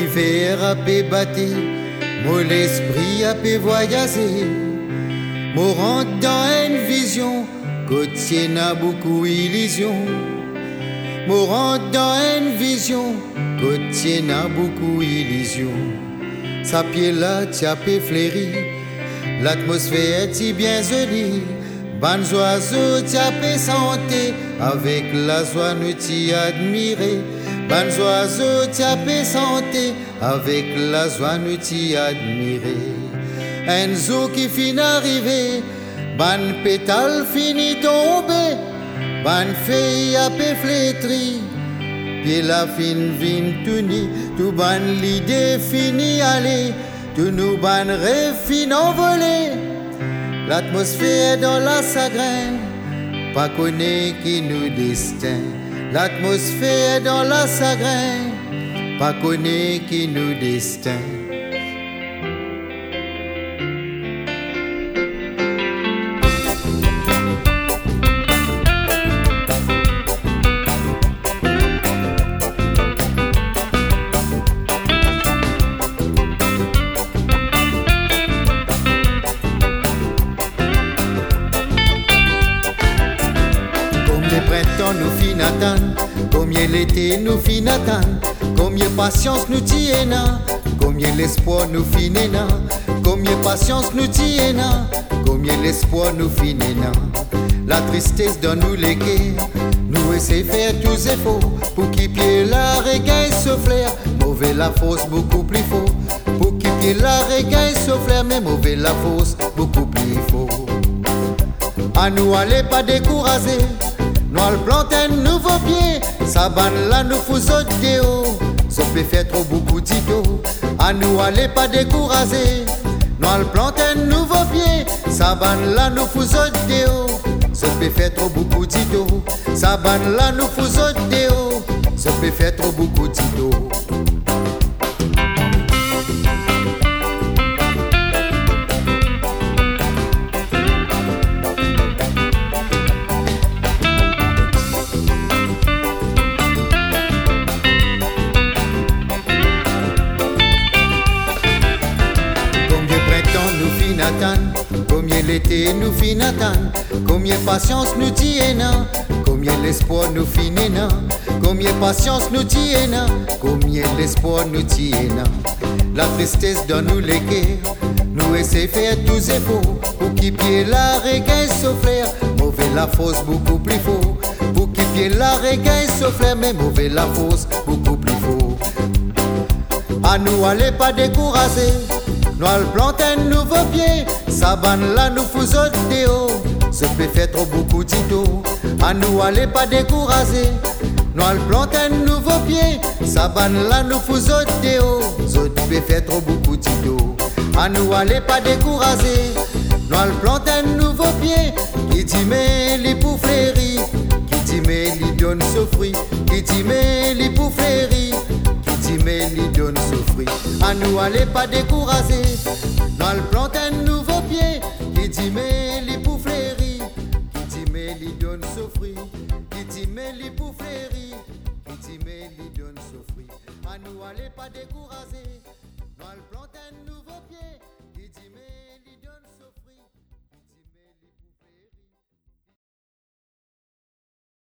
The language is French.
l'hiver a pu battre, mon l'esprit a pu voyager. Mon rentre dans une vision, côté n'a beaucoup d'illusions. Mon rentre dans une vision, côté n'a beaucoup d'illusions. Sa pied là, t'as pu fléri, l'atmosphère est bien jolie. Ban oiseaux t'as pu santé, avec la joie nous t'y admirer. Ban oiseaux t'as pu santé, avec la joie nous t'y admirer. Un jour qui finit arrivé, ban pétale fini tombé, ban feuille a pu flétri, puis la fin vient tout ni, tout ban l'idée fini aller, tout nous ban rêve fin envolé. L'atmosphère dans la sagrin, pas connaît qui nous destin. L'atmosphère dans la sagrin, pas connaît qui nous destin. Printemps nous fin attendre, combien l'été nous fin attendre, combien patience nous tienne, combien l'espoir nous fin éna, combien patience nous tienne, combien l'espoir nous fin éna. La tristesse dans nous les cœurs, nous essayons faire tous efforts pour qu'il pied la regagne ce flair, mauvais la fausse beaucoup plus fort, pour qu'il pied la regagne ce flair, mais mauvais la fausse beaucoup plus fort. À nous aller pas décourager. Nous allons planter un nouveau pied, ça banne là nous faisons des hauts. Ça peut faire trop beaucoup d'idées, à nous aller pas décourager. Nous allons planter un nouveau pied, ça banne là nous faisons des hauts. Ça peut faire trop beaucoup d'idées, ça banne là nous faisons des hauts. Ça peut faire trop beaucoup d'idées. Combien l'été nous fin attendre, combien patience nous tienne, combien l'espoir nous fin éna, combien patience nous tienne, combien l'espoir nous tienne. La tristesse dans nous les cœurs, nous essayons faire tous efforts pour qu'il pied la regagne ce flair, mauvais la fausse beaucoup plus fort, pour qu'il pied la regagne ce flair, mais mauvais la fausse beaucoup plus fort. À nous aller pas décourager. Nous allons planter un nouveau pied, ça banne là nous faisons des hauts. Ça peut faire trop beaucoup d'idées, à nous aller pas décourager. Nous allons planter un nouveau pied, ça banne là nous faisons des hauts. Ça peut faire trop beaucoup d'idées, à nous aller pas décourager. Nous allons planter un nouveau pied, qui dit mais li pour fléri, qui dit mais li donne ce fruit, qui dit mais li pour fléri. Mais li donne ce fruit, à nous aller pas décourager. Nous allons planter un nouveau pied, qui dit mais li pour fléri, qui dit mais li donne ce fruit, qui dit mais li pour fléri, qui dit mais li donne ce fruit. À nous aller pas décourager. Nous allons planter un nouveau pied.